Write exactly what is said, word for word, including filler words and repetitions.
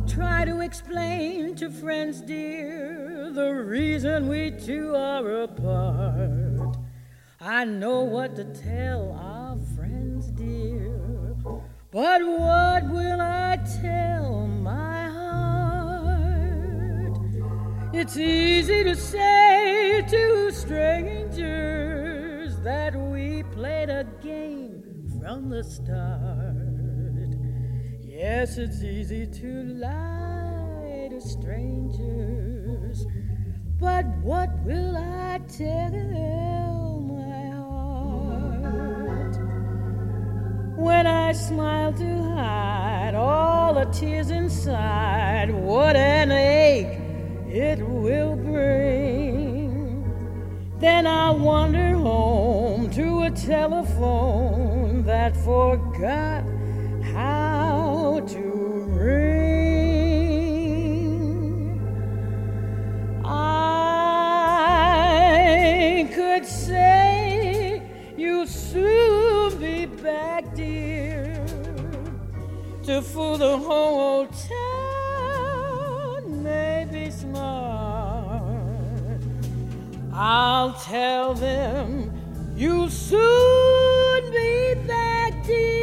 try to explain to friends dear the reason we two are apart. I know what to tell our friends dear, but what will I tell my heart? It's easy to say to strangers that we played a game from the start. Yes, it's easy to lie to strangers, but what will I tell my heart? When I smile to hide all the tears inside, what an ache it will bring. Then I'll wander home to a telephone that forgot how to ring. I could say you'll soon be back, dear, to fool the whole old town, maybe smart. I'll tell them you'll soon be back, dear,